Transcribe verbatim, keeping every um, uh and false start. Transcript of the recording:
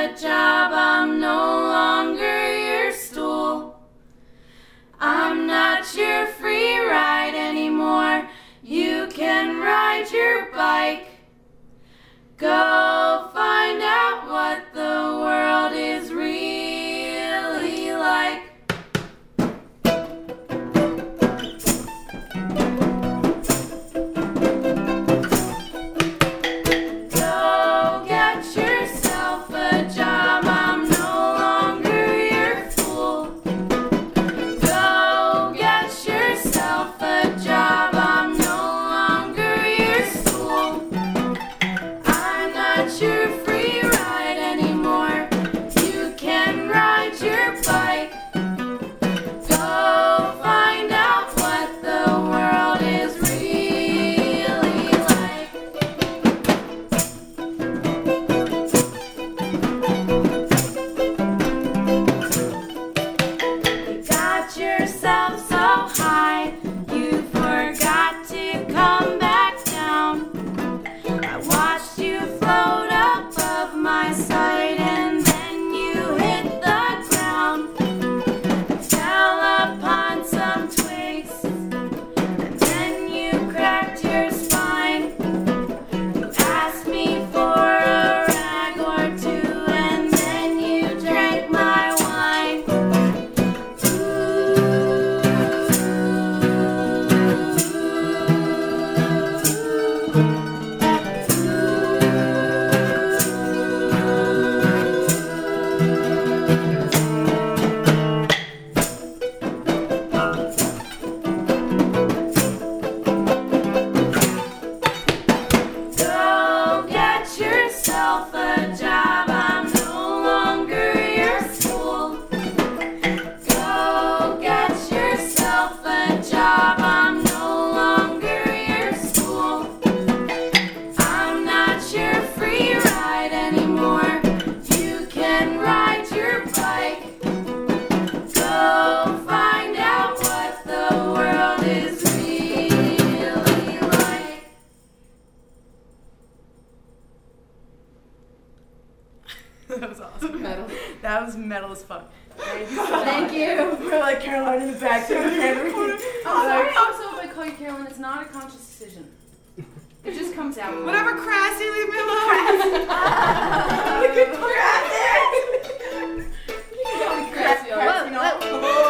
a job, I'm no longer your stool. I'm not your free ride anymore. You can ride your bike. Go find out what the world is really like. Go get yourself a job, I'm no longer your fool. Go get yourself a job, I'm no longer your stool. I'm not your free ride anymore. You can ride your bike. Go find out what the world is really like. You got yourself so high, you forgot to come back down. I watched you float above my sight and then you hit the ground. Fell upon some twigs and then you cracked your spine. You asked me for a rag or two and then you drank my wine. Go get yourself a job, I'm no longer your fool. Go get yourself a job, I'm no longer your stool. I'm not your free ride anymore. You can ride your bike. Go find out what the world is really like. That was awesome. Metal. That was metal as fuck. Thank you. We're like Caroline in the back there. I'm sorry also if I call you Carolyn, it's not a conscious decision. It just comes out. Whatever, Crassy, leave me alone. Crassy. You can call me Crassy. Crassy, you know.